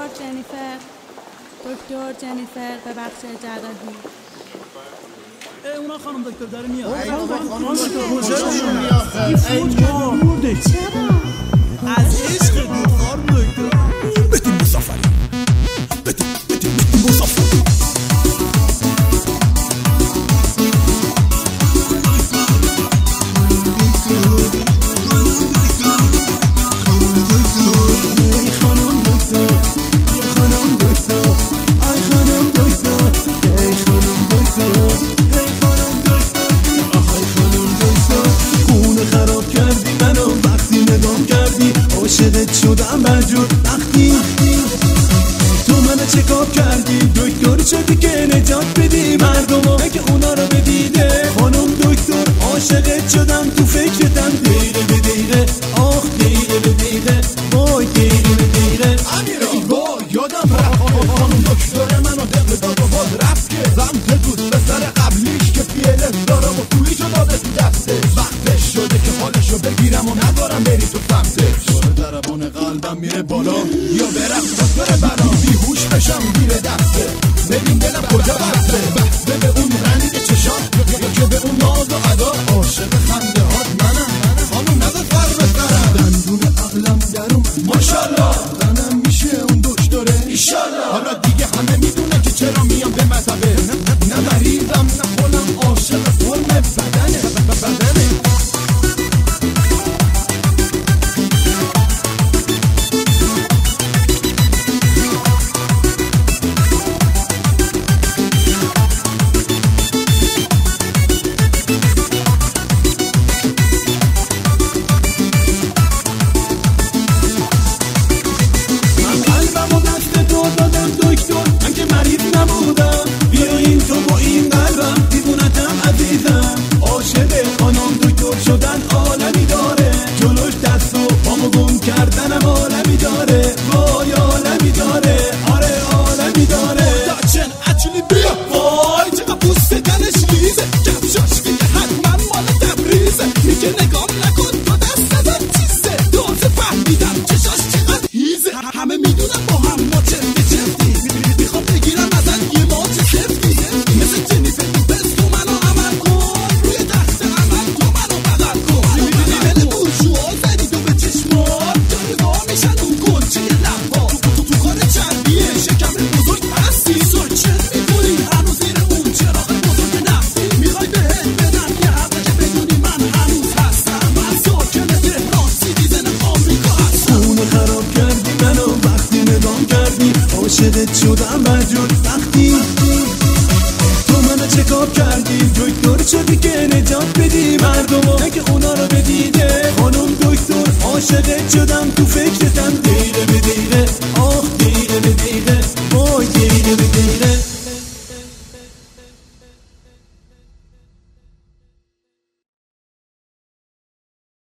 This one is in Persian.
دکتر جنیفر به بخش جراحی. اونا خانم دکتر داره میاد. چرا؟ از عشق بود خانم دکتر. بدیم مسافری، بدیم مسافری. عاشقت شدم بدجور وقتی تو منو چکاب کردی، دکتر شدی که نجات بدی مردمو که اونا رو بدیده. خانم دکتر عاشقت شدم، تو فکرتم دقیقه به دقیقه، آخ دقیقه به دقیقه، وای دقیقه به دقیقه. ای وای یادم رفت خانم دکتر منو دقیقه داد و باز رفت که زمت بود به سر قبلیش که پیله دارم و تویشو داده تو دسته. وقتش شده که حالشو بگیرم و ندارم بری تو سمتش. دربان قلبم میره بالا یا برم دکتر بلا، بیهوش بشم گیره دسته. ببین دلم کجا بسته، بسته به اون رنگ چشات یا که به اون ناز و ادا. عاشق خنده هات منم خانم نزد فر بسرم. دندون عقلم در اومد ماشالله، زنم میشه اون دکتره ایشالله. حالا دیگه همه میدونه که چرا میام به مذهبه. نه مریضم نه خودم عاشق فرم بدنه. شدن عالمی داره، جلوش دست و پامو گم کردنم عالمی داره، وای عالمی داره، آره عالمی داره. داچن اچلی بیا وای چقدر پوست دلش لیزه، کفشاش که حتما مال تبریزه. میگه نگام نکن تو دست نزن چیزه، تازه فهمیدم چشاش چقدر هیزه. همه میدونم با هم ما چفتی میخوام بگیرم ازن یه ماچ سفتی. مثل جنیفر بس تو منو عمل کن، روی تخت عمل تو منو بدل کن. دل بورژوا زدی تو به چشمات، جایگاه میشن اون گلچه لبا. تو کار چربیه شکم بزرگ هستی، سرچت میکنی هنوز زیر اون چراغ بزرگ نفتی. میخوای بهت بدم یه حقه که بدونی من هنوز هستم. من ساکن تهران سیتیزن آمریکا هستم. خونه خراب کردی منو وقتی نگام کردی، عاشقت شدم بدجور وقتی تو منو چکاب کردی، دکتر شدی که نجات بدی مردمو که اونا رو بدیده. خانم دکتر عاشقت شدم، تو فکرتم دقیقه